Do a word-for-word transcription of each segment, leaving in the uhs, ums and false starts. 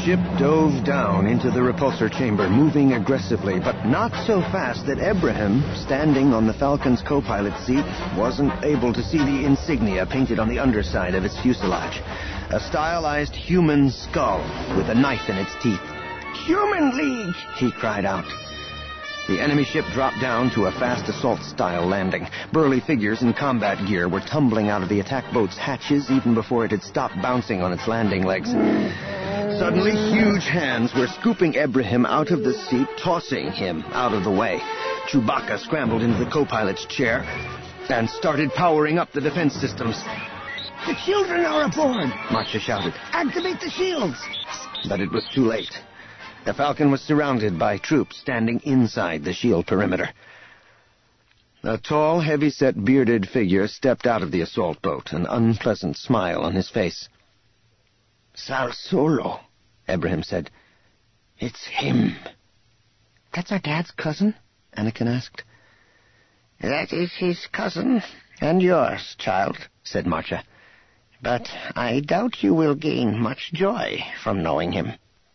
ship dove down into the repulsor chamber, moving aggressively, but not so fast that Ibrahim, standing on the Falcon's co-pilot seat, wasn't able to see the insignia painted on the underside of its fuselage. A stylized human skull with a knife in its teeth. "Human League!" he cried out. The enemy ship dropped down to a fast assault-style landing. Burly figures in combat gear were tumbling out of the attack boat's hatches even before it had stopped bouncing on its landing legs. Suddenly, huge hands were scooping Ibrahim out of the seat, tossing him out of the way. Chewbacca scrambled into the co-pilot's chair and started powering up the defense systems. "The children are aboard!" Marcia shouted. "Activate the shields!" But it was too late. The Falcon was surrounded by troops standing inside the shield perimeter. A tall, heavy-set, bearded figure stepped out of the assault boat, an unpleasant smile on his face. "Sal Solo," Ibrahim said. "It's him." "That's our dad's cousin?" Anakin asked. "That is his cousin, and yours, child," said Marcia. "But I doubt you will gain much joy from knowing him."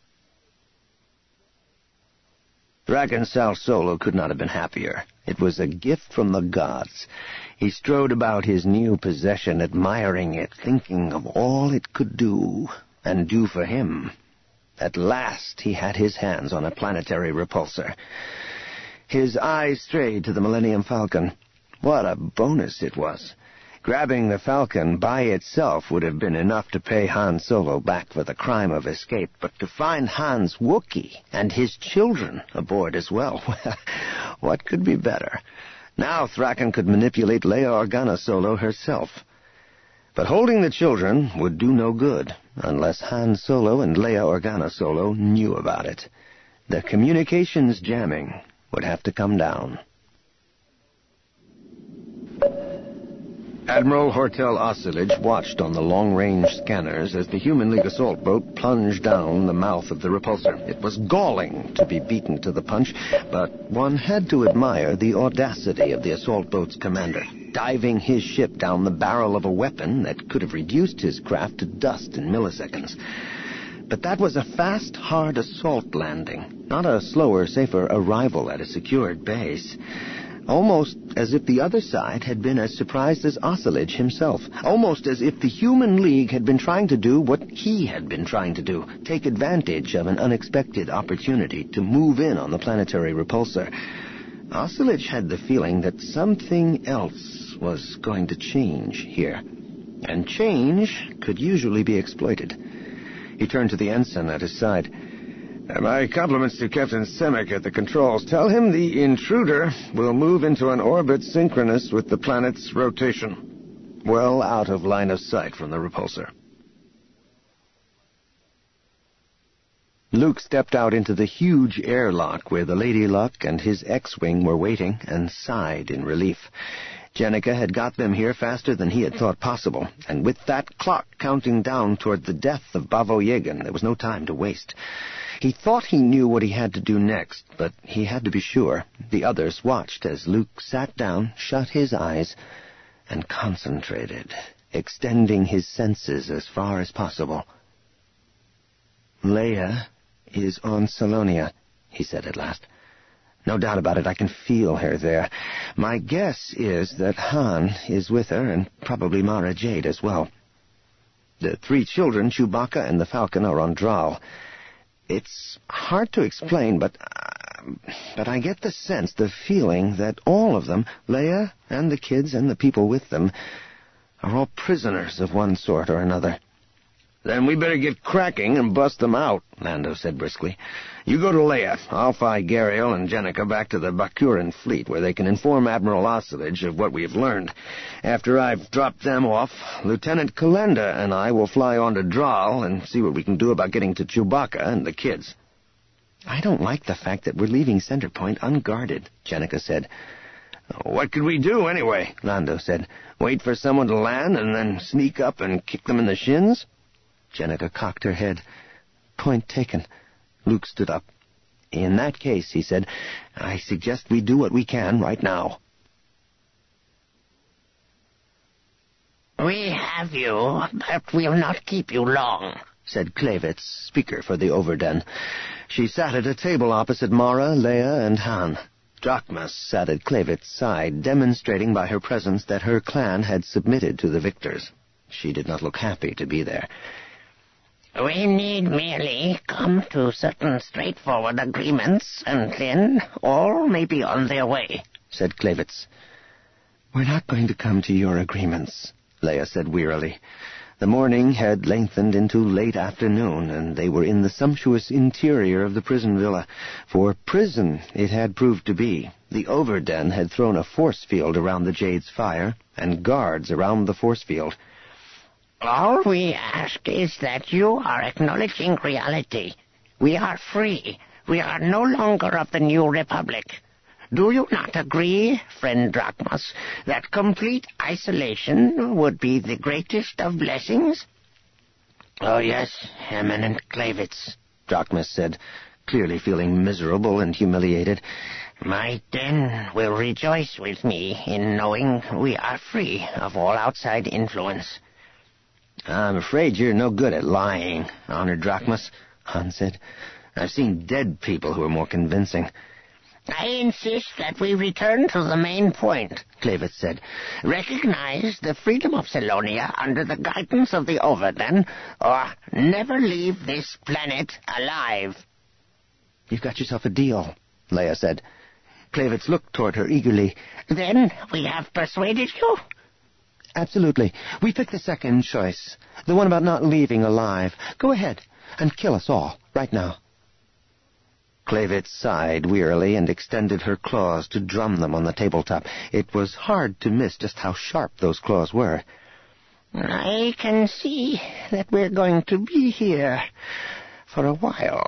Dragon Sal Solo could not have been happier. It was a gift from the gods. He strode about his new possession, admiring it, thinking of all it could do, and do for him. At last he had his hands on a planetary repulsor. His eyes strayed to the Millennium Falcon. What a bonus it was! Grabbing the Falcon by itself would have been enough to pay Han Solo back for the crime of escape, but to find Han's Wookiee and his children aboard as well, well, what could be better? Now Thraken could manipulate Leia Organa Solo herself. But holding the children would do no good, unless Han Solo and Leia Organa Solo knew about it. The communications jamming would have to come down. Admiral Hortel Ossuage watched on the long-range scanners as the Human League assault boat plunged down the mouth of the repulsor. It was galling to be beaten to the punch, but one had to admire the audacity of the assault boat's commander, diving his ship down the barrel of a weapon that could have reduced his craft to dust in milliseconds. But that was a fast, hard assault landing, not a slower, safer arrival at a secured base. Almost as if the other side had been as surprised as Ossuage himself. Almost as if the Human League had been trying to do what he had been trying to do, take advantage of an unexpected opportunity to move in on the planetary repulsor. Ossuage had the feeling that something else was going to change here. And change could usually be exploited. He turned to the ensign at his side. "My compliments to Captain Semic at the controls. Tell him the intruder will move into an orbit synchronous with the planet's rotation, well out of line of sight from the repulsor." Luke stepped out into the huge airlock where the Lady Luck and his X-Wing were waiting and sighed in relief. Jenica had got them here faster than he had thought possible, and with that clock counting down toward the death of Bavo Yegan, there was no time to waste. He thought he knew what he had to do next, but he had to be sure. The others watched as Luke sat down, shut his eyes, and concentrated, extending his senses as far as possible. "Leia is on Salonia," he said at last. "No doubt about it, I can feel her there. My guess is that Han is with her, and probably Mara Jade as well. The three children, Chewbacca and the Falcon, are on Draal. It's hard to explain, but uh, but I get the sense, the feeling, that all of them, Leia and the kids and the people with them, are all prisoners of one sort or another." "Then we better get cracking and bust them out," Lando said briskly. "You go to Leia. I'll fly Gariel and Jenica back to the Bakuran fleet, where they can inform Admiral Ossuage of what we have learned. After I've dropped them off, Lieutenant Kalenda and I will fly on to Draal and see what we can do about getting to Chewbacca and the kids." "I don't like the fact that we're leaving Center Point unguarded," Jenica said. "What could we do, anyway?" Lando said. "Wait for someone to land and then sneak up and kick them in the shins?" Jenica cocked her head. "Point taken." Luke stood up. "In that case," he said, "I suggest we do what we can right now." "We have you, but we'll not keep you long," said Klavitz, speaker for the Overden. She sat at a table opposite Mara, Leia, and Han. Drachmas sat at Klavitz's side, demonstrating by her presence that her clan had submitted to the victors. She did not look happy to be there. We need merely come to certain straightforward agreements, and then all may be on their way, said Klavitz. We're not going to come to your agreements, Leia said wearily. The morning had lengthened into late afternoon, and they were in the sumptuous interior of the prison villa. For prison it had proved to be. The Overden had thrown a force field around the Jade's fire, and guards around the force field. All we ask is that you are acknowledging reality. We are free. We are no longer of the New Republic. Do you not agree, friend Drachmas, that complete isolation would be the greatest of blessings? Oh, yes, Eminent Klavitz, Drachmas said, clearly feeling miserable and humiliated. My den will rejoice with me in knowing we are free of all outside influence. I'm afraid you're no good at lying, Honored Drachmas, Han said. I've seen dead people who are more convincing. I insist that we return to the main point, Klavitz said. Recognize the freedom of Selonia under the guidance of the Overden, or never leave this planet alive. You've got yourself a deal, Leia said. Klavitz looked toward her eagerly. Then we have persuaded you? Absolutely. We picked the second choice, the one about not leaving alive. Go ahead and kill us all, right now. Klavitz sighed wearily and extended her claws to drum them on the tabletop. It was hard to miss just how sharp those claws were. I can see that we're going to be here for a while.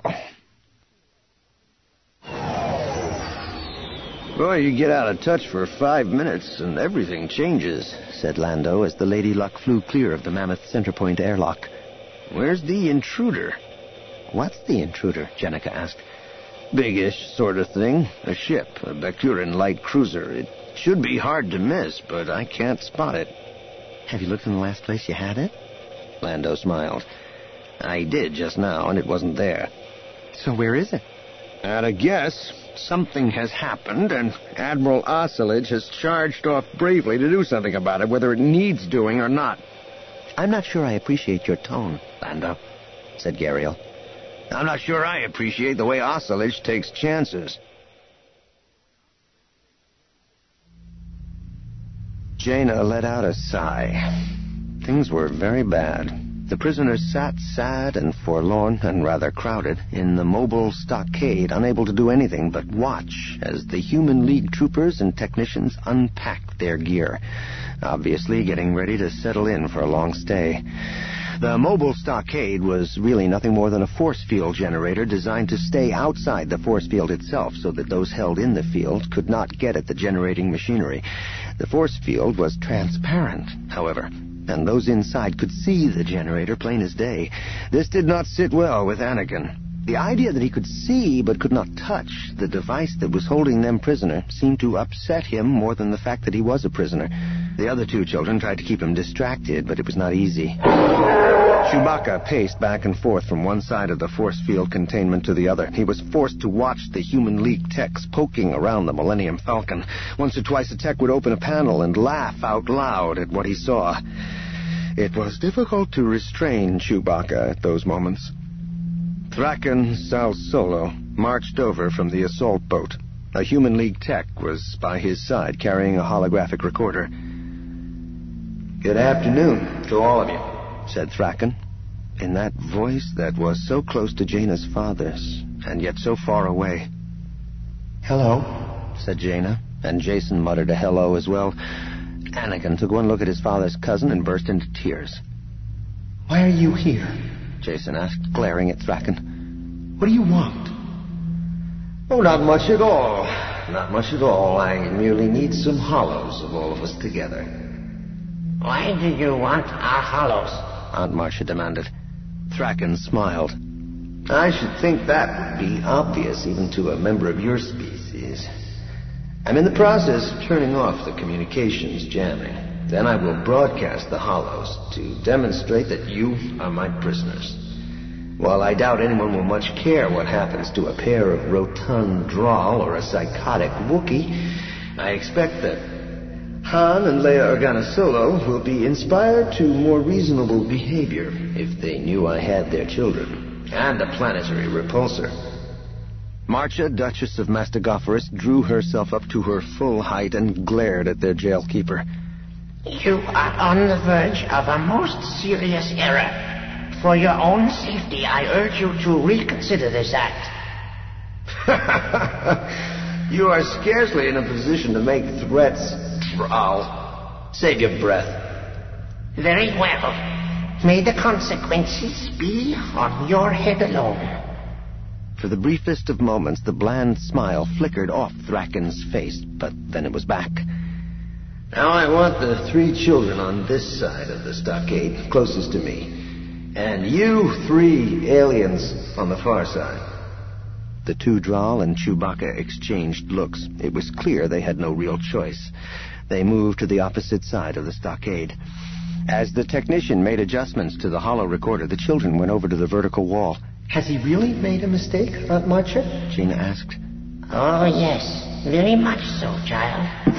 Boy, you get out of touch for five minutes and everything changes, said Lando as the Lady Luck flew clear of the Mammoth Centerpoint airlock. Where's the intruder? What's the intruder? Jenica asked. Big-ish sort of thing. A ship, a Bakuran light cruiser. It should be hard to miss, but I can't spot it. Have you looked in the last place you had it? Lando smiled. I did just now, and it wasn't there. So where is it? At a guess, something has happened, and Admiral Ocelage has charged off bravely to do something about it, whether it needs doing or not. I'm not sure I appreciate your tone, Lando, said Gariel. I'm not sure I appreciate the way Ocelage takes chances. Jaina let out a sigh. Things were very bad. The prisoners sat sad and forlorn and rather crowded in the mobile stockade, unable to do anything but watch as the Human League troopers and technicians unpacked their gear, obviously getting ready to settle in for a long stay. The mobile stockade was really nothing more than a force field generator designed to stay outside the force field itself so that those held in the field could not get at the generating machinery. The force field was transparent, however, and those inside could see the generator plain as day. This did not sit well with Anakin. The idea that he could see but could not touch the device that was holding them prisoner seemed to upset him more than the fact that he was a prisoner. The other two children tried to keep him distracted, but it was not easy. Chewbacca paced back and forth from one side of the force field containment to the other. He was forced to watch the Human League techs poking around the Millennium Falcon. Once or twice a tech would open a panel and laugh out loud at what he saw. It was difficult to restrain Chewbacca at those moments. Thraken Sal Solo marched over from the assault boat. A Human League tech was by his side, carrying a holographic recorder. Good afternoon to all of you, said Thraken, in that voice that was so close to Jaina's father's, and yet so far away. Hello, said Jaina, and Jacen muttered a hello as well. Anakin took one look at his father's cousin and burst into tears. Why are you here? Jacen asked, glaring at Thraken. What do you want? Oh, not much at all. Not much at all. I merely need some hollows of all of us together. Why do you want our hollows? Aunt Marcia demanded. Thraken smiled. I should think that would be obvious even to a member of your species. I'm in the process of turning off the communications jamming. Then I will broadcast the hollows to demonstrate that you are my prisoners. While I doubt anyone will much care what happens to a pair of rotund Draal or a psychotic Wookiee, I expect that Han and Leia Organa Solo will be inspired to more reasonable behavior if they knew I had their children, and a planetary repulsor. Marcha, Duchess of Mastagophorus, drew herself up to her full height and glared at their jailkeeper. You are on the verge of a most serious error. For your own safety, I urge you to reconsider this act. You are scarcely in a position to make threats, Draal. Save your breath. Very well. May the consequences be on your head alone. For the briefest of moments, the bland smile flickered off Thraken's face, but then it was back. Now I want the three children on this side of the stockade, closest to me, and you three aliens on the far side. The two Draal and Chewbacca exchanged looks. It was clear they had no real choice. They moved to the opposite side of the stockade. As the technician made adjustments to the holo recorder, the children went over to the vertical wall. Has he really made a mistake, Aunt Marcha? Jaina asked. Oh, yes. Very much so, child.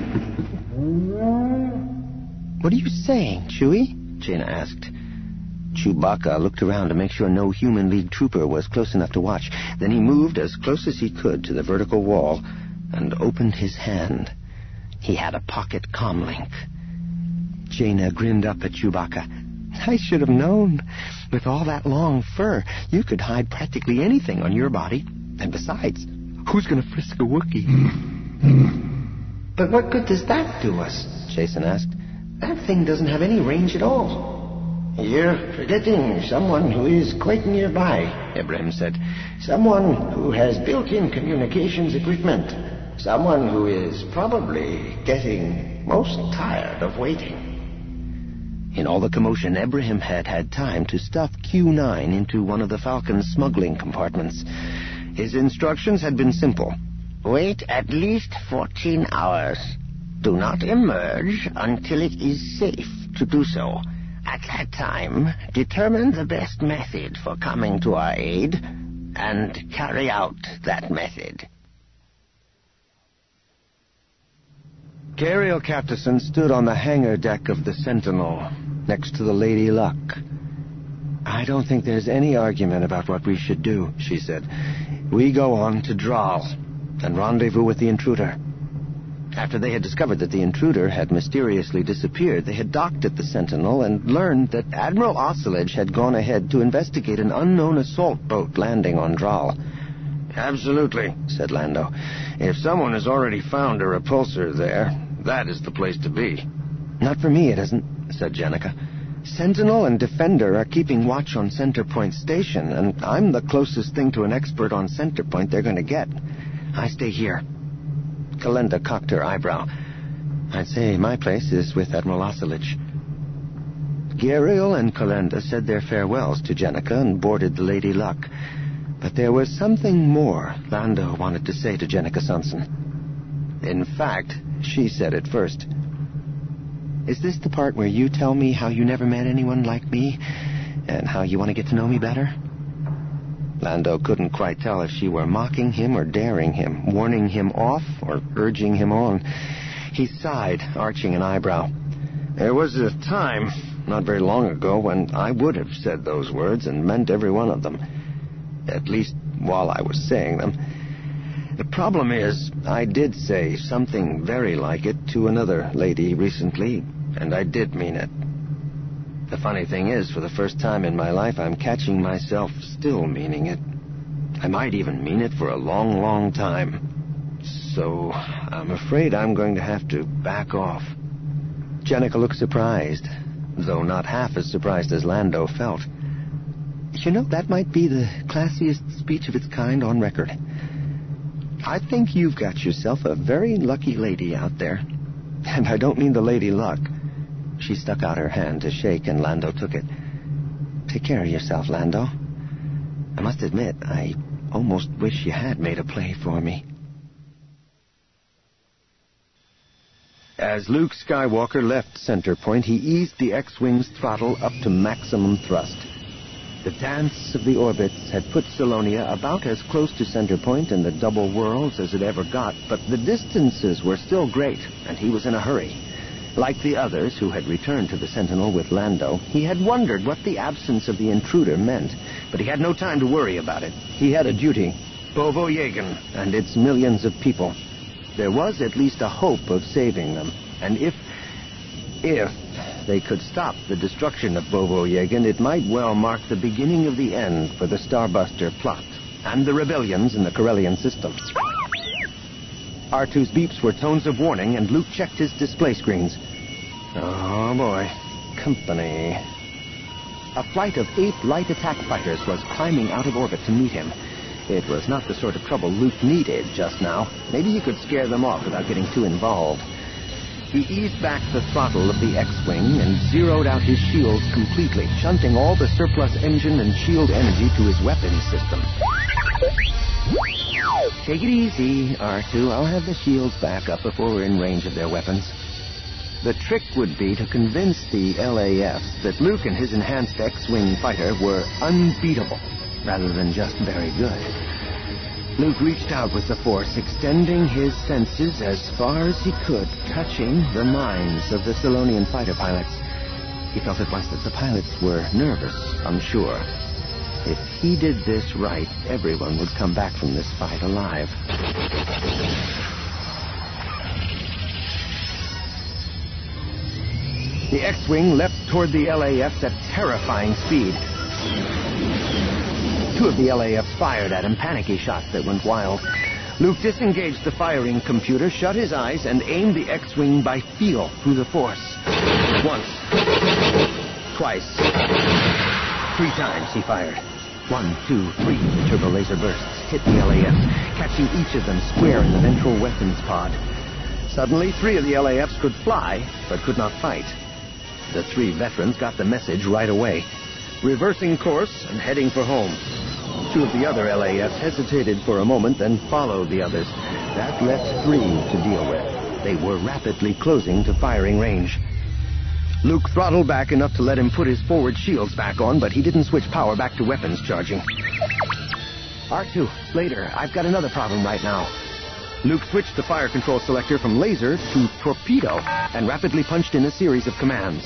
What are you saying, Chewie? Jaina asked. Chewbacca looked around to make sure no human league trooper was close enough to watch. Then he moved as close as he could to the vertical wall and opened his hand. He had a pocket comlink. Jaina grinned up at Chewbacca. I should have known. With all that long fur, you could hide practically anything on your body. And besides, who's going to frisk a Wookiee? But what good does that do us? Jason asked. That thing doesn't have any range at all. You're forgetting someone who is quite nearby, Ibrahim said. Someone who has built-in communications equipment. Someone who is probably getting most tired of waiting. In all the commotion, Ibrahim had had time to stuff Q nine into one of the Falcon's smuggling compartments. His instructions had been simple. Wait at least fourteen hours. Do not emerge until it is safe to do so. At that time, determine the best method for coming to our aid and carry out that method. Gariel Captason stood on the hangar deck of the Sentinel, next to the Lady Luck. I don't think there's any argument about what we should do, she said. We go on to Draal and rendezvous with the intruder. After they had discovered that the intruder had mysteriously disappeared, they had docked at the Sentinel and learned that Admiral Ocelege had gone ahead to investigate an unknown assault boat landing on Draal. Absolutely, said Lando. If someone has already found a repulsor there, that is the place to be. Not for me, it isn't, said Jenica. Sentinel and Defender are keeping watch on Centerpoint Station, and I'm the closest thing to an expert on Centerpoint they're going to get. I stay here. Kalenda cocked her eyebrow. I'd say my place is with Admiral Ocelege. Gariel and Kalenda said their farewells to Jenica and boarded the Lady Luck. But there was something more Lando wanted to say to Jenica Sanson. In fact, she said it first. Is this the part where you tell me how you never met anyone like me, and how you want to get to know me better? Lando couldn't quite tell if she were mocking him or daring him, warning him off or urging him on. He sighed, arching an eyebrow. There was a time, not very long ago, when I would have said those words and meant every one of them. At least while I was saying them. The problem is, I did say something very like it to another lady recently, and I did mean it. The funny thing is, for the first time in my life, I'm catching myself still meaning it. I might even mean it for a long, long time. So, I'm afraid I'm going to have to back off. Jenica looked surprised, though not half as surprised as Lando felt. You know, that might be the classiest speech of its kind on record. I think you've got yourself a very lucky lady out there. And I don't mean the Lady Luck. She stuck out her hand to shake, and Lando took it. Take care of yourself, Lando. I must admit, I almost wish you had made a play for me. As Luke Skywalker left Centerpoint, he eased the X-Wing's throttle up to maximum thrust. The dance of the orbits had put Salonia about as close to center point in the double worlds as it ever got, but the distances were still great, and he was in a hurry. Like the others who had returned to the Sentinel with Lando, he had wondered what the absence of the intruder meant, but he had no time to worry about it. He had a duty. Bovo-Yagan and its millions of people. There was at least a hope of saving them, and if... if... they could stop the destruction of Bovo-Yagan, it might well mark the beginning of the end for the Starbuster plot and the rebellions in the Corellian system. R two's beeps were tones of warning, and Luke checked his display screens. Oh, boy. Company. A flight of eight light attack fighters was climbing out of orbit to meet him. It was not the sort of trouble Luke needed just now. Maybe he could scare them off without getting too involved. He eased back the throttle of the X-Wing and zeroed out his shields completely, shunting all the surplus engine and shield energy to his weapons system. Take it easy, R two. I'll have the shields back up before we're in range of their weapons. The trick would be to convince the L A Fs that Luke and his enhanced X-Wing fighter were unbeatable, rather than just very good. Luke reached out with the Force, extending his senses as far as he could, touching the minds of the Solonian fighter pilots. He felt at once that the pilots were nervous, unsure. If he did this right, everyone would come back from this fight alive. The X-Wing leapt toward the L A Fs at terrifying speed. Two of the L A Fs fired at him, panicky shots that went wild. Luke disengaged the firing computer, shut his eyes, and aimed the X-Wing by feel through the Force. Once. Twice. Three times he fired. One, two, three turbo laser bursts hit the L A Fs, catching each of them square in the ventral weapons pod. Suddenly, three of the L A Fs could fly, but could not fight. The three veterans got the message right away, reversing course and heading for home. Two of the other L A Fs hesitated for a moment, then followed the others. That left three to deal with. They were rapidly closing to firing range. Luke throttled back enough to let him put his forward shields back on, but he didn't switch power back to weapons charging. R two, later. I've got another problem right now. Luke switched the fire control selector from laser to torpedo and rapidly punched in a series of commands.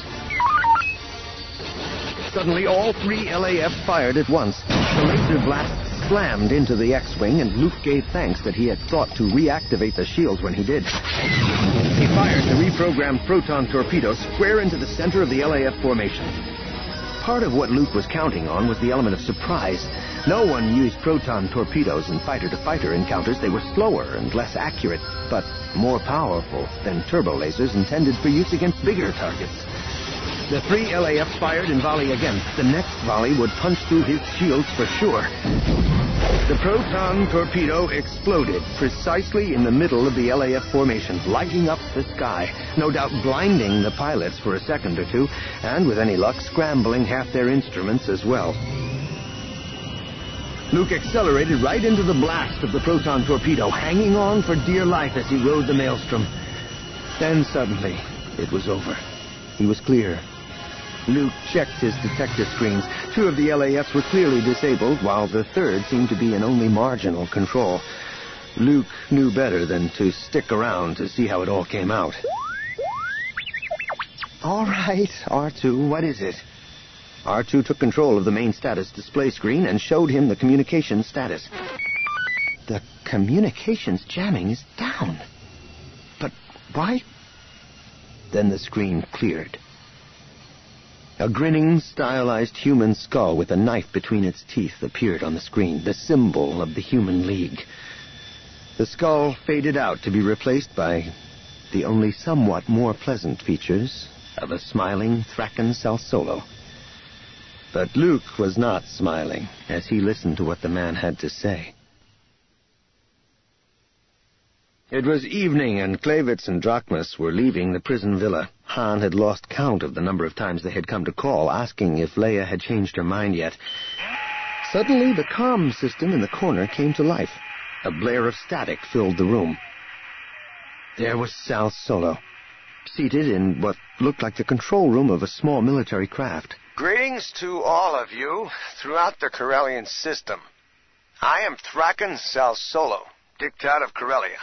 Suddenly, all three L A Fs fired at once. The laser blast slammed into the X-Wing, and Luke gave thanks that he had thought to reactivate the shields when he did. He fired the reprogrammed proton torpedo square into the center of the L A F formation. Part of what Luke was counting on was the element of surprise. No one used proton torpedoes in fighter-to-fighter encounters. They were slower and less accurate, but more powerful than turbo lasers intended for use against bigger targets. The three L A Fs fired in volley again. The next volley would punch through his shields for sure. The proton torpedo exploded precisely in the middle of the L A F formation, lighting up the sky, no doubt blinding the pilots for a second or two, and with any luck, scrambling half their instruments as well. Luke accelerated right into the blast of the proton torpedo, hanging on for dear life as he rode the maelstrom. Then suddenly, it was over. He was clear. Luke checked his detector screens. Two of the L A Fs were clearly disabled, while the third seemed to be in only marginal control. Luke knew better than to stick around to see how it all came out. All right, R two, what is it? R two took control of the main status display screen and showed him the communications status. The communications jamming is down. But why? Then the screen cleared. A grinning, stylized human skull with a knife between its teeth appeared on the screen, the symbol of the Human League. The skull faded out to be replaced by the only somewhat more pleasant features of a smiling Thrackan Salsolo. But Luke was not smiling as he listened to what the man had to say. It was evening, and Klavitz and Drachmas were leaving the prison villa. Han had lost count of the number of times they had come to call, asking if Leia had changed her mind yet. Suddenly, the comm system in the corner came to life. A blare of static filled the room. There was Salsolo, seated in what looked like the control room of a small military craft. Greetings to all of you throughout the Corellian system. I am Thraken Salsolo, Dictat of Corellia.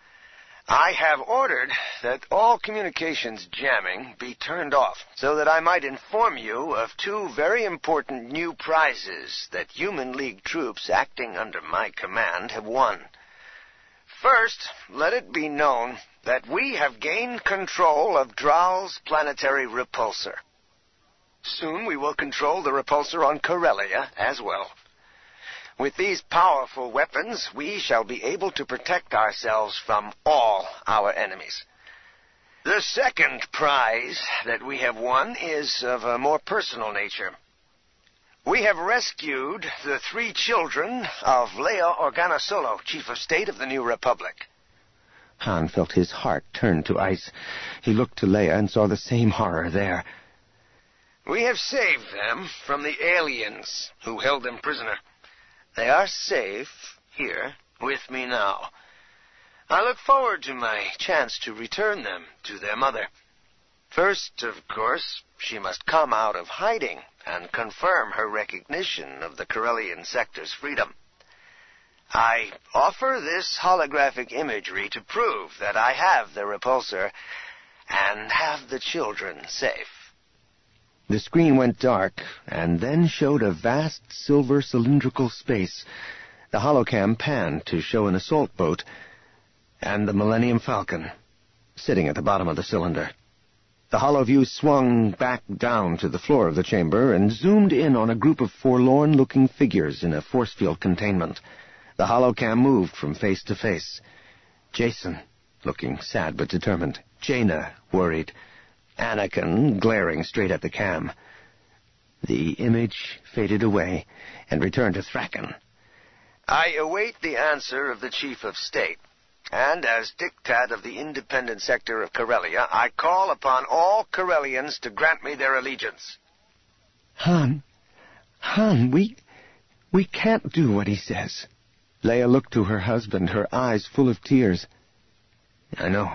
I have ordered that all communications jamming be turned off so that I might inform you of two very important new prizes that Human League troops acting under my command have won. First, let it be known that we have gained control of Draal's planetary repulsor. Soon we will control the repulsor on Corellia as well. With these powerful weapons, we shall be able to protect ourselves from all our enemies. The second prize that we have won is of a more personal nature. We have rescued the three children of Leia Organa Solo, Chief of State of the New Republic. Han felt his heart turn to ice. He looked to Leia and saw the same horror there. We have saved them from the aliens who held them prisoner. They are safe here with me now. I look forward to my chance to return them to their mother. First, of course, she must come out of hiding and confirm her recognition of the Corellian sector's freedom. I offer this holographic imagery to prove that I have the repulsor and have the children safe. The screen went dark, and then showed a vast silver cylindrical space. The holocam panned to show an assault boat and the Millennium Falcon sitting at the bottom of the cylinder. The holoview swung back down to the floor of the chamber and zoomed in on a group of forlorn-looking figures in a force field containment. The holocam moved from face to face. Jason, looking sad but determined. Jaina, worried. Anakin, glaring straight at the cam. The image faded away and returned to Thraken. I await the answer of the Chief of State, and as Dictat of the independent sector of Corellia, I call upon all Corellians to grant me their allegiance. Han, Han, we, we can't do what he says. Leia looked to her husband, her eyes full of tears. I know.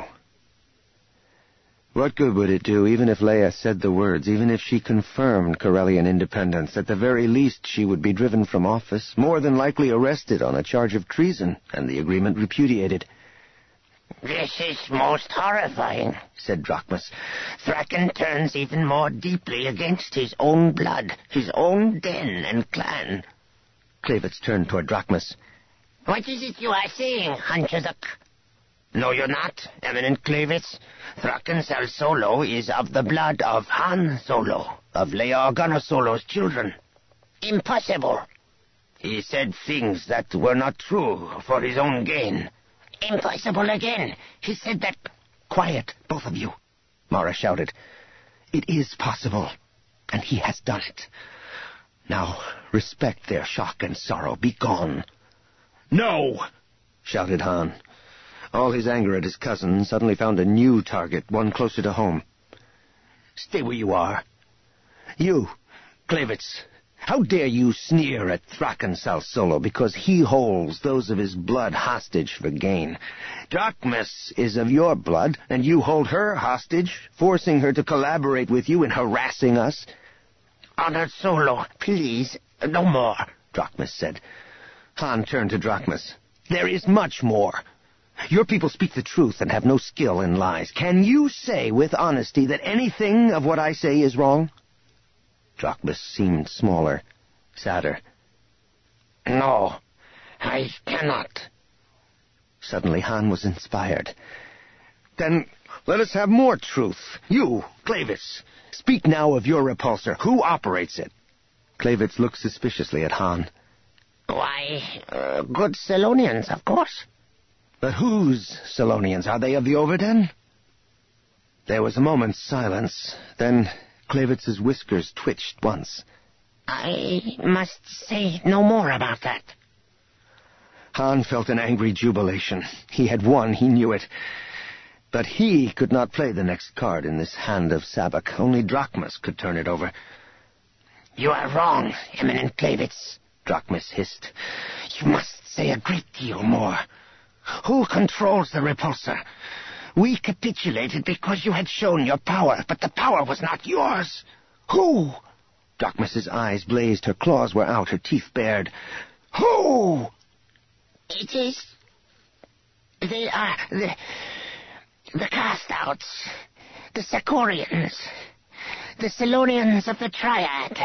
What good would it do, even if Leia said the words, even if she confirmed Corellian independence? At the very least, she would be driven from office, more than likely arrested on a charge of treason, and the agreement repudiated. This is most horrifying, said Drachmus. Thraken turns even more deeply against his own blood, his own den and clan. Klavitz turned toward Drachmus. What is it you are saying, Hunchazuk? No, you're not, Eminent Klavitz. Thraken Salsolo is of the blood of Han Solo, of Leia Organa Solo's children. Impossible. He said things that were not true for his own gain. Impossible again. He said that... Quiet, both of you, Mara shouted. It is possible, and he has done it. Now, respect their shock and sorrow. Be gone. No, shouted Han. All his anger at his cousin suddenly found a new target, one closer to home. Stay where you are. You, Klavitz, how dare you sneer at Thraken Salsolo because he holds those of his blood hostage for gain? Drachmus is of your blood, and you hold her hostage, forcing her to collaborate with you in harassing us? Honored Solo, please, no more, Drachmus said. Han turned to Drachmus. There is much more. Your people speak the truth and have no skill in lies. Can you say with honesty that anything of what I say is wrong? Drachmus seemed smaller, sadder. No, I cannot. Suddenly Han was inspired. Then let us have more truth. You, Klavitz, speak now of your repulsor. Who operates it? Klavitz looked suspiciously at Han. Why, uh, good Selonians, of course. But whose Selonians? Are they of the Overden? There was a moment's silence. Then Klavitz's whiskers twitched once. I must say no more about that. Han felt an angry jubilation. He had won, he knew it. But he could not play the next card in this hand of Sabak. Only Drachmus could turn it over. You are wrong, Eminent Klavitz, Drachmus hissed. You must say a great deal more. Who controls the repulsor? We capitulated because you had shown your power, but the power was not yours. Who? Darkness's eyes blazed, her claws were out, her teeth bared. Who? It is... They are the... the cast-outs. The Secorians. The Selonians of the Triad.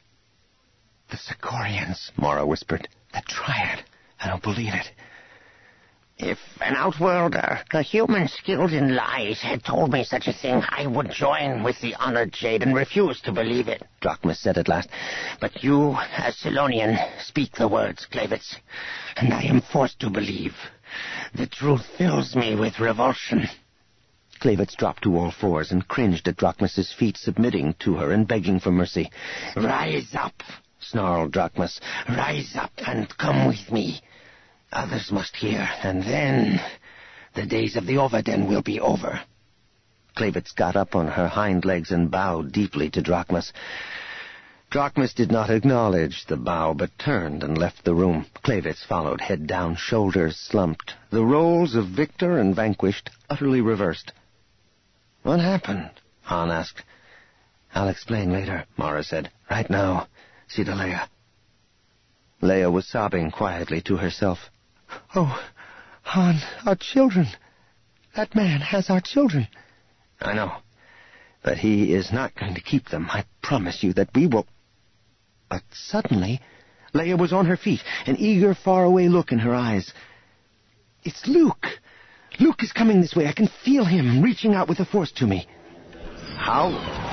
The Secorians, Mara whispered. The Triad. I don't believe it. If an outworlder, a human skilled in lies, had told me such a thing, I would join with the honored Jade and refuse to believe it, Drachmas said at last. But you, as Selonian, speak the words, Clavitz, and I am forced to believe. The truth fills me with revulsion. Clavitz dropped to all fours and cringed at Drachmas's feet, submitting to her and begging for mercy. Rise up, snarled Drachmas. Rise up and come with me. Others must hear, and then the days of the Overden will be over. Clavitz got up on her hind legs and bowed deeply to Drachmas. Drachmas did not acknowledge the bow, but turned and left the room. Clavitz followed, head down, shoulders slumped, the roles of victor and vanquished utterly reversed. What happened? Han asked. I'll explain later, Mara said. Right now, see to Leia. Leia was sobbing quietly to herself. Oh, Han, our children. That man has our children. I know, but he is not going to keep them. I promise you that we will... But suddenly, Leia was on her feet, an eager, faraway look in her eyes. It's Luke. Luke is coming this way. I can feel him reaching out with the Force to me. How?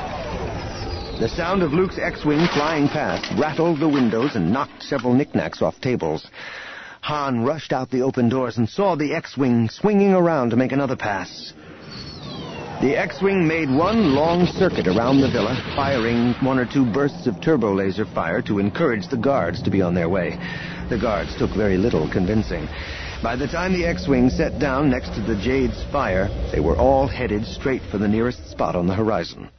The sound of Luke's X-Wing flying past rattled the windows and knocked several knickknacks off tables. Han rushed out the open doors and saw the X-Wing swinging around to make another pass. The X-Wing made one long circuit around the villa, firing one or two bursts of turbo laser fire to encourage the guards to be on their way. The guards took very little convincing. By the time the X-Wing set down next to the Jade's fire, they were all headed straight for the nearest spot on the horizon.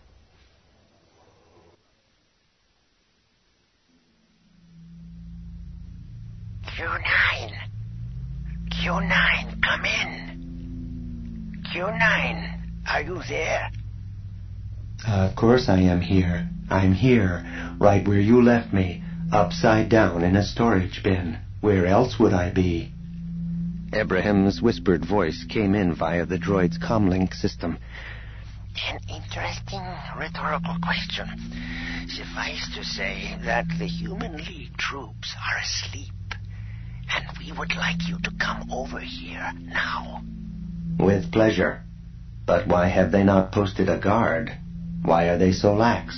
Q nine. Q nine, come in. Q nine. Are you there? Uh, of course I am here. I'm here, right where you left me, upside down in a storage bin. Where else would I be? Abraham's whispered voice came in via the droid's comlink system. An interesting rhetorical question. Suffice to say that the Human League troops are asleep, and we would like you to come over here now. With pleasure. But why have they not posted a guard? Why are they so lax?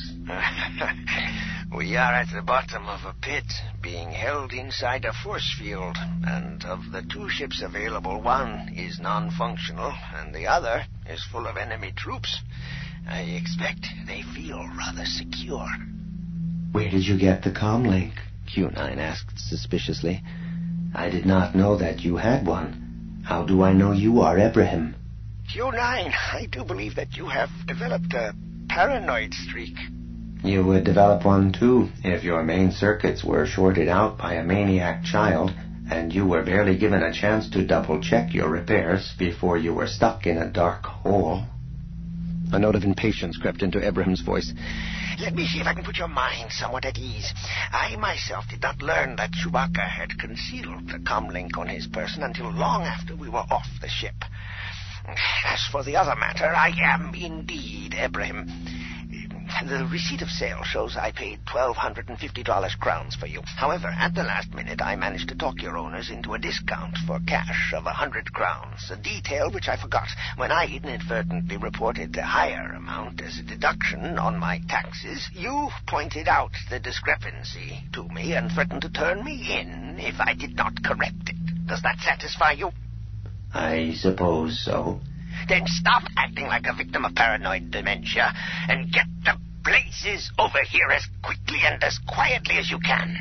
We are at the bottom of a pit, being held inside a force field, and of the two ships available, one is non-functional, and the other is full of enemy troops. I expect they feel rather secure. Where did you get the comlink? Q nine asked suspiciously. I did not know that you had one. How do I know you are Abraham? Q nine, I do believe that you have developed a paranoid streak. You would develop one, too, if your main circuits were shorted out by a maniac child, and you were barely given a chance to double-check your repairs before you were stuck in a dark hole. A note of impatience crept into Abraham's voice. Let me see if I can put your mind somewhat at ease. I myself did not learn that Chewbacca had concealed the comlink on his person until long after we were off the ship. As for the other matter, I am indeed Abraham. The receipt of sale shows I paid twelve hundred fifty dollars crowns for you. However, at the last minute, I managed to talk your owners into a discount for cash of a hundred crowns, a detail which I forgot when I inadvertently reported the higher amount as a deduction on my taxes. You pointed out the discrepancy to me and threatened to turn me in if I did not correct it. Does that satisfy you? I suppose so. Then stop acting like a victim of paranoid dementia and get the blazes over here as quickly and as quietly as you can.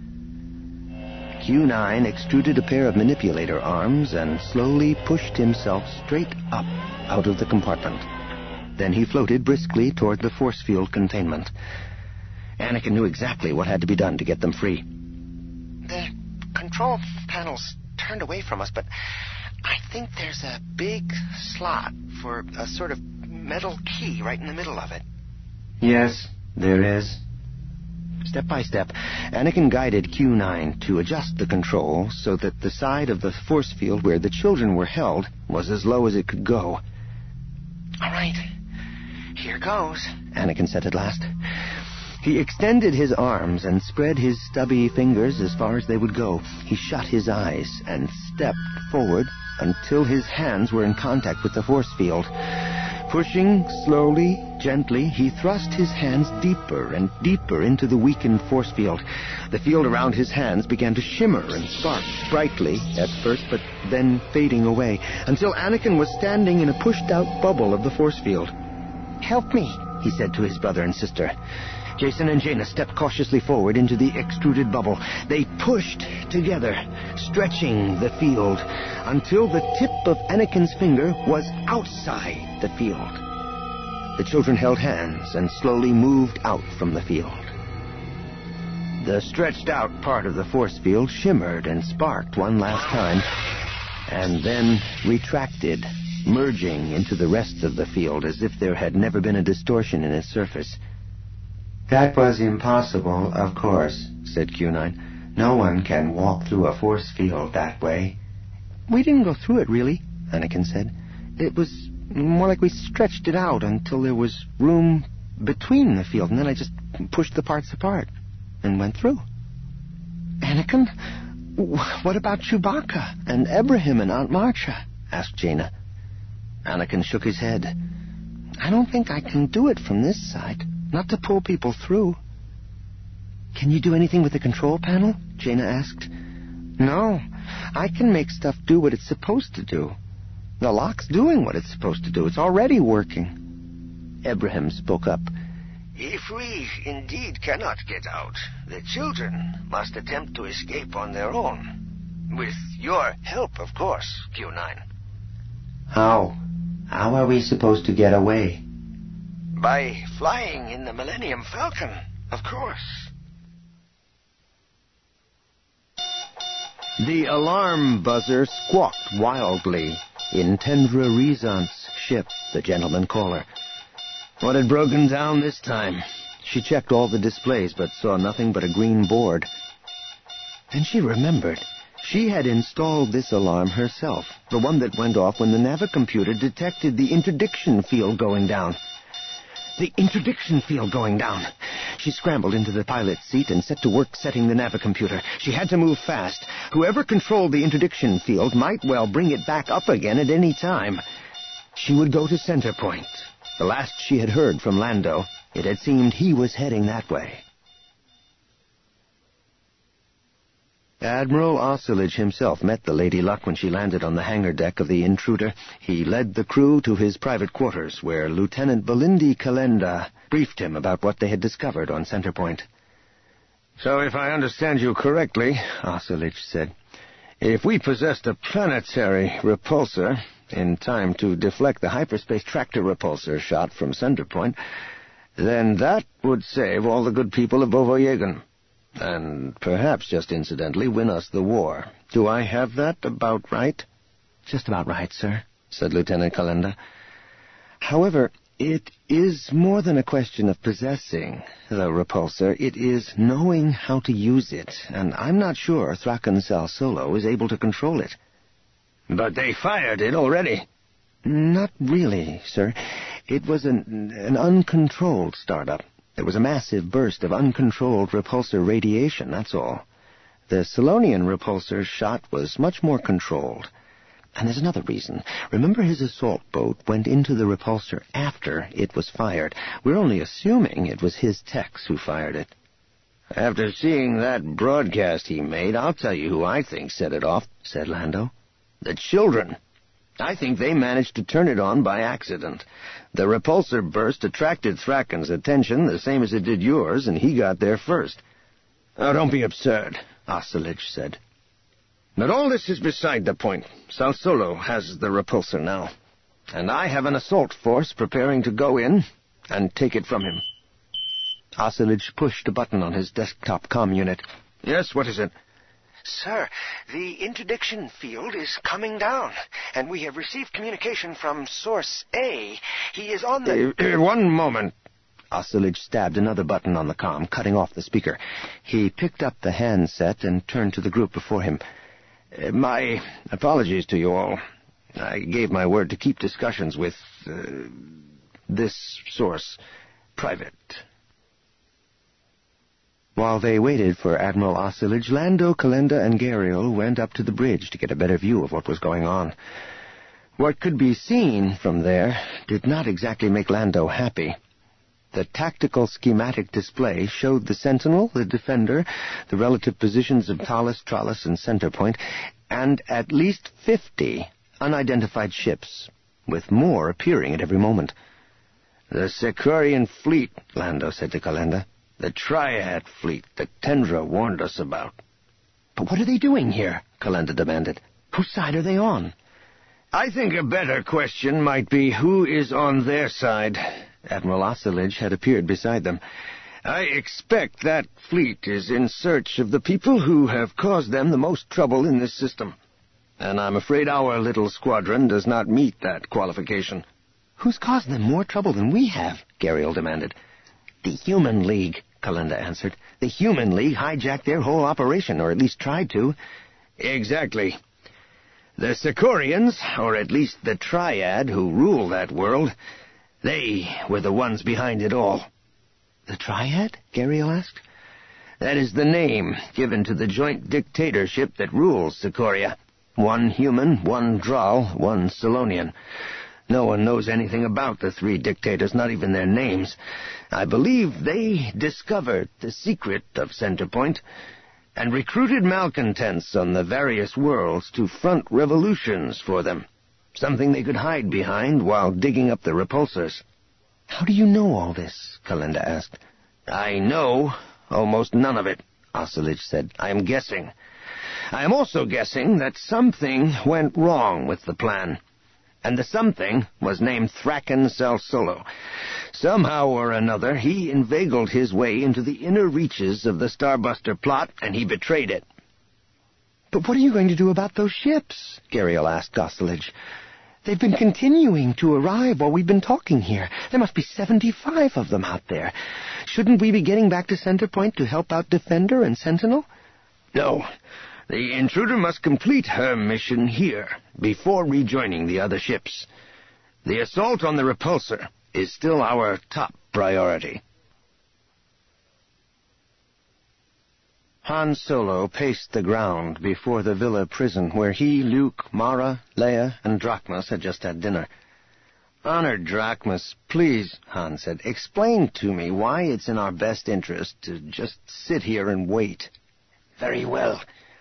Q nine extruded a pair of manipulator arms and slowly pushed himself straight up out of the compartment. Then he floated briskly toward the force field containment. Anakin knew exactly what had to be done to get them free. The control panel's turned away from us, but I think there's a big slot for a sort of metal key right in the middle of it. Yes, there is. Step by step, Anakin guided Q nine to adjust the control so that the side of the force field where the children were held was as low as it could go. All right. Here goes, Anakin said at last. He extended his arms and spread his stubby fingers as far as they would go. He shut his eyes and stepped forward until his hands were in contact with the force field. Pushing slowly, gently, he thrust his hands deeper and deeper into the weakened force field. The field around his hands began to shimmer and spark brightly at first, but then fading away, until Anakin was standing in a pushed-out bubble of the force field. "Help me," he said to his brother and sister. Jacen and Jaina stepped cautiously forward into the extruded bubble. They pushed together, stretching the field until the tip of Anakin's finger was outside the field. The children held hands and slowly moved out from the field. The stretched-out part of the force field shimmered and sparked one last time, and then retracted, merging into the rest of the field as if there had never been a distortion in its surface. "That was impossible, of course," said Q nine. "No one can walk through a force field that way." "We didn't go through it, really," Anakin said. "It was more like we stretched it out until there was room between the field, and then I just pushed the parts apart and went through." "Anakin, what about Chewbacca and Ebrahim and Aunt Marcia?" asked Jaina. Anakin shook his head. "I don't think I can do it from this side. Not to pull people through." "Can you do anything with the control panel?" Jaina asked. "No. I can make stuff do what it's supposed to do. The lock's doing what it's supposed to do. It's already working." Ebrahim spoke up. "If we indeed cannot get out, the children must attempt to escape on their own. With your help, of course, Q nine. How? How are we supposed to get away? By flying in the Millennium Falcon, of course." The alarm buzzer squawked wildly in Tendra Rezant's ship, the gentleman caller. What had broken down this time? She checked all the displays, but saw nothing but a green board. Then she remembered. She had installed this alarm herself, the one that went off when the navicomputer detected the interdiction field going down. The interdiction field going down. She scrambled into the pilot's seat and set to work setting the navicomputer. She had to move fast. Whoever controlled the interdiction field might well bring it back up again at any time. She would go to Center Point. The last she had heard from Lando, it had seemed he was heading that way. Admiral Ossulich himself met the Lady Luck when she landed on the hangar deck of the Intruder. He led the crew to his private quarters, where Lieutenant Belindi Calenda briefed him about what they had discovered on Center Point. "So if I understand you correctly," Ossulich said, "if we possessed a planetary repulsor in time to deflect the hyperspace tractor repulsor shot from Center Point, then that would save all the good people of Bovoyegan. And perhaps, just incidentally, win us the war. Do I have that about right?" "Just about right, sir," said Lieutenant Calenda. "However, it is more than a question of possessing the repulsor. It is knowing how to use it, and I'm not sure Thraken Sal Solo is able to control it." "But they fired it already." "Not really, sir. It was an, an uncontrolled startup. There was a massive burst of uncontrolled repulsor radiation, that's all. The Solonian repulsor shot was much more controlled. And there's another reason. Remember, his assault boat went into the repulsor after it was fired. We're only assuming it was his techs who fired it." "After seeing that broadcast he made, I'll tell you who I think set it off," said Lando. "The children. I think they managed to turn it on by accident. The repulsor burst attracted Thraken's attention, the same as it did yours, and he got there first." "Oh, don't be absurd," Ossulich said. "But all this is beside the point. Sal Solo has the repulsor now, and I have an assault force preparing to go in and take it from him." Ossulich pushed a button on his desktop comm unit. "Yes, what is it?" "Sir, the interdiction field is coming down, and we have received communication from Source A. He is on the..." Uh, uh, one moment. Ocelege stabbed another button on the comm, cutting off the speaker. He picked up the handset and turned to the group before him. Uh, my apologies to you all. I gave my word to keep discussions with uh, this source private. While they waited for Admiral Ocelege, Lando, Kalenda, and Gariel went up to the bridge to get a better view of what was going on. What could be seen from there did not exactly make Lando happy. The tactical schematic display showed the Sentinel, the Defender, the relative positions of Thales, Tralles, and Centerpoint, and at least fifty unidentified ships, with more appearing at every moment. "The Securian fleet," Lando said to Kalenda. "The Triad fleet that Tendra warned us about." "But what are they doing here?" Kalenda demanded. "Whose side are they on?" "I think a better question might be who is on their side." Admiral Ocelege had appeared beside them. "I expect that fleet is in search of the people who have caused them the most trouble in this system. And I'm afraid our little squadron does not meet that qualification." "Who's caused them more trouble than we have?" Gariel demanded. "The Human League," Kalenda answered. "The Human League hijacked their whole operation, or at least tried to." "Exactly. The Securians, or at least the Triad who rule that world, they were the ones behind it all." "The Triad?" Gariel asked. "That is the name given to the joint dictatorship that rules Secoria. One human, one Droll, one Solonian. No one knows anything about the three dictators, not even their names. I believe they discovered the secret of Centerpoint and recruited malcontents on the various worlds to front revolutions for them, something they could hide behind while digging up the repulsors." "How do you know all this?" Kalenda asked. "I know almost none of it," Ocelege said. "I am guessing. I am also guessing that something went wrong with the plan. And the something was named Thrackan Salsolo. Somehow or another, he inveigled his way into the inner reaches of the Starbuster plot, and he betrayed it." "But what are you going to do about those ships?" Gariel asked Ocelege. "They've been continuing to arrive while we've been talking here. There must be seventy-five of them out there. Shouldn't we be getting back to Centerpoint to help out Defender and Sentinel?" "No. The intruder must complete her mission here before rejoining the other ships. The assault on the repulsor is still our top priority." Han Solo paced the ground before the villa prison where he, Luke, Mara, Leia, and Drachmas had just had dinner. "Honored Drachmas, please," Han said, "explain to me why it's in our best interest to just sit here and wait." "Very well.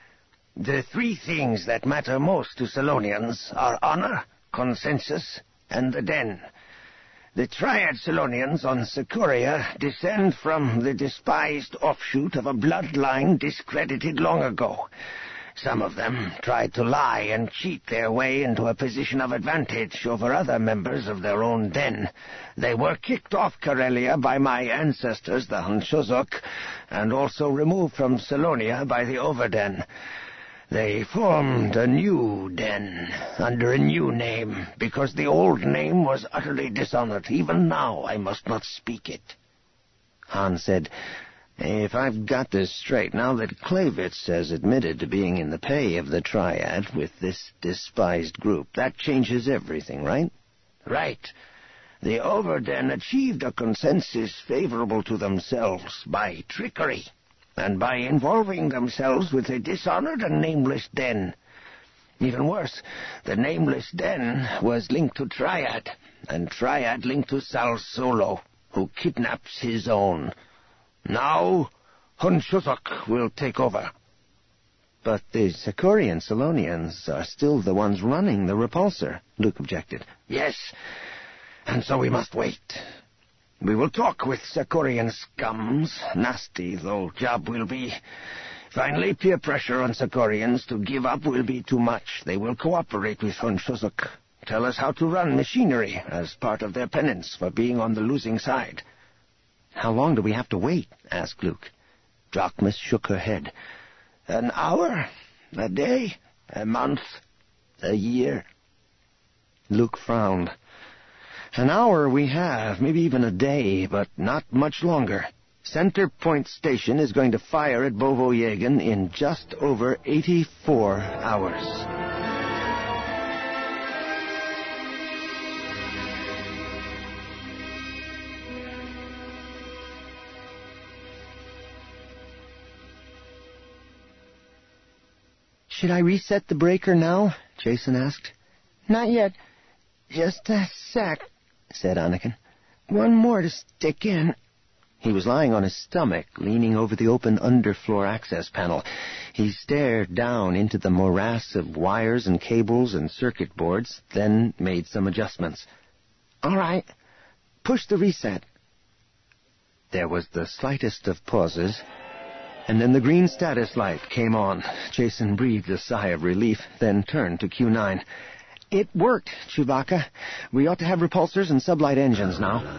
The three things that matter most to Solonians are honor, consensus, and the Den. The Triad Solonians on Secoria descend from the despised offshoot of a bloodline discredited long ago. Some of them tried to lie and cheat their way into a position of advantage over other members of their own Den. They were kicked off Corellia by my ancestors, the Hunchozok, and also removed from Solonia by the Overden. They formed a new Den, under a new name, because the old name was utterly dishonored. Even now I must not speak it." Han said, "If I've got this straight, now that Klavitz has admitted to being in the pay of the Triad with this despised group, that changes everything, right?" "Right. The Overden achieved a consensus favorable to themselves by trickery, and by involving themselves with a dishonored and nameless Den. Even worse, the nameless Den was linked to Triad, and Triad linked to Sal Solo, who kidnaps his own. Now, Hunchozok will take over." "But the Secorian Solonians are still the ones running the repulsor," Luke objected. "Yes, and so we must wait. We will talk with Secorian scums, nasty though job will be. Finally, peer pressure on Secorians to give up will be too much. They will cooperate with Hunchozok, tell us how to run machinery as part of their penance for being on the losing side." "How long do we have to wait?" asked Luke. Drachmas shook her head. "An hour, a day, a month, a year." Luke frowned. An hour we have, maybe even a day, but not much longer. Center Point Station is going to fire at Bovo-Yagan in just over eighty-four hours. Should I reset the breaker now? Jason asked. Not yet. Just a sec, said Anakin. One more to stick in. He was lying on his stomach, leaning over the open underfloor access panel. He stared down into the morass of wires and cables and circuit boards, then made some adjustments. All right. Push the reset. There was the slightest of pauses, and then the green status light came on. Jason breathed a sigh of relief, then turned to Q nine. It worked, Chewbacca. We ought to have repulsors and sublight engines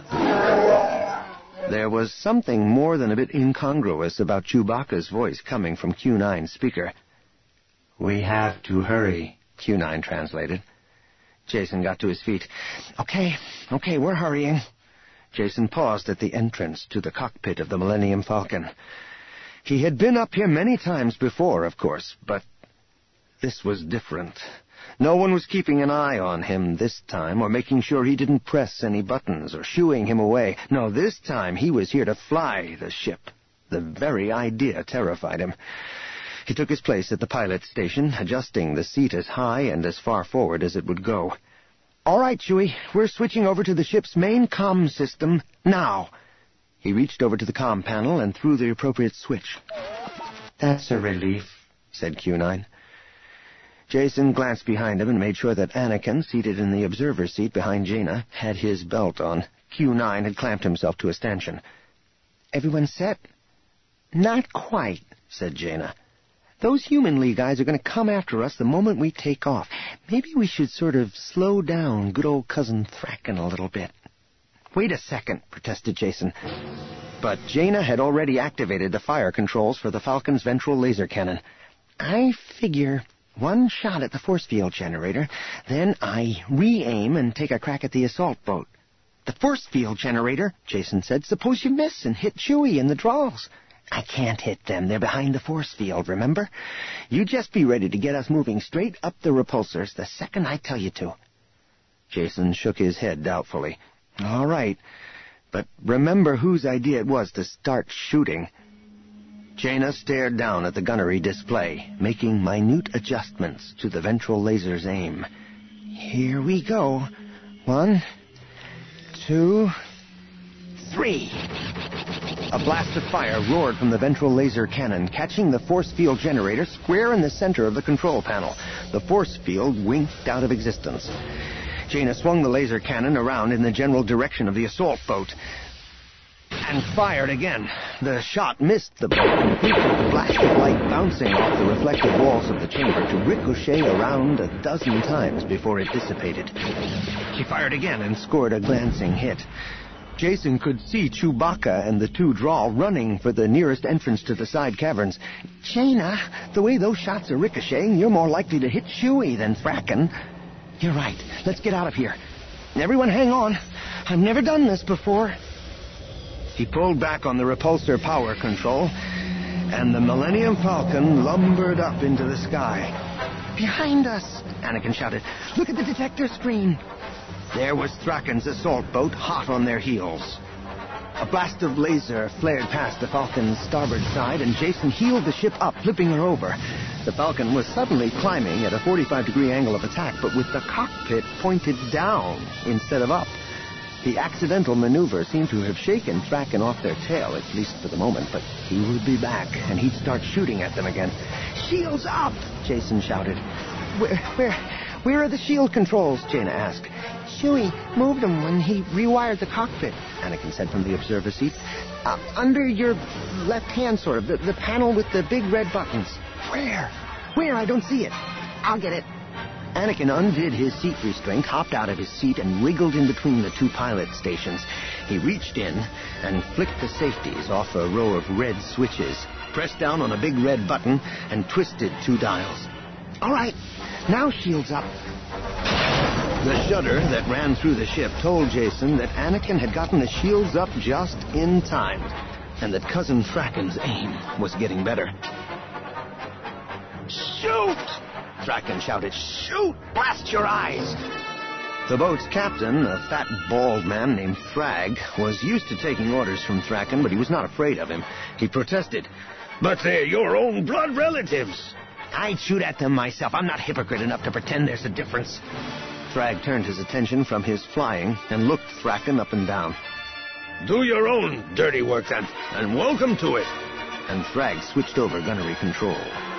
now. There was something more than a bit incongruous about Chewbacca's voice coming from Q nine's speaker. We have to hurry, Q nine translated. Jason got to his feet. Okay, okay, we're hurrying. Jason paused at the entrance to the cockpit of the Millennium Falcon. He had been up here many times before, of course, but this was different. No one was keeping an eye on him this time, or making sure he didn't press any buttons, or shooing him away. No, this time he was here to fly the ship. The very idea terrified him. He took his place at the pilot station, adjusting the seat as high and as far forward as it would go. All right, Chewie, we're switching over to the ship's main comm system now. He reached over to the comm panel and threw the appropriate switch. That's a relief, said Q nine. Jason glanced behind him and made sure that Anakin, seated in the observer seat behind Jaina, had his belt on. Q nine had clamped himself to a stanchion. Everyone set? Not quite, said Jaina. Those Human League guys are going to come after us the moment we take off. Maybe we should sort of slow down good old Cousin Thraken a little bit. Wait a second, protested Jason. But Jaina had already activated the fire controls for the Falcon's ventral laser cannon. I figure one shot at the force field generator, then I re-aim and take a crack at the assault boat. The force field generator, Jason said. Suppose you miss and hit Chewie in the draws. I can't hit them. They're behind the force field, remember? You just be ready to get us moving straight up the repulsors the second I tell you to. Jason shook his head doubtfully. All right, but remember whose idea it was to start shooting. Jaina stared down at the gunnery display, making minute adjustments to the ventral laser's aim. Here we go. One, two, three. A blast of fire roared from the ventral laser cannon, catching the force field generator square in the center of the control panel. The force field winked out of existence. Jaina swung the laser cannon around in the general direction of the assault boat and fired again. The shot missed the boat, completely, the blast of light bouncing off the reflective walls of the chamber to ricochet around a dozen times before it dissipated. She fired again and scored a glancing hit. Jason could see Chewbacca and the two Drawl running for the nearest entrance to the side caverns. Jaina, the way those shots are ricocheting, you're more likely to hit Chewie than Thraken. You're right. Let's get out of here. Everyone hang on. I've never done this before. He pulled back on the repulsor power control, and the Millennium Falcon lumbered up into the sky. Behind us, Anakin shouted. Look at the detector screen. There was Thraken's assault boat, hot on their heels. A blast of laser flared past the Falcon's starboard side, and Jason heeled the ship up, flipping her over. The Falcon was suddenly climbing at a forty-five degree angle of attack, but with the cockpit pointed down instead of up. The accidental maneuver seemed to have shaken Thraken off their tail, at least for the moment, but he would be back, and he'd start shooting at them again. Shields up! Jason shouted. Where, where, where are the shield controls? Jaina asked. Chewie moved them when he rewired the cockpit, Anakin said from the observer seat. Uh, under your left hand, sort of, the, the panel with the big red buttons. Where? Where? I don't see it. I'll get it. Anakin undid his seat restraint, hopped out of his seat, and wriggled in between the two pilot stations. He reached in and flicked the safeties off a row of red switches, pressed down on a big red button, and twisted two dials. All right, now shields up. The shudder that ran through the ship told Jason that Anakin had gotten the shields up just in time, and that Cousin Thraken's aim was getting better. Shoot! Thraken shouted. Shoot! Blast your eyes! The boat's captain, a fat, bald man named Thrag, was used to taking orders from Thraken, but he was not afraid of him. He protested. But they're your own blood relatives. I'd shoot at them myself. I'm not hypocrite enough to pretend there's a difference. Thrag turned his attention from his flying and looked Thraken up and down. Do your own dirty work then, and welcome to it. And Thrag switched over gunnery control.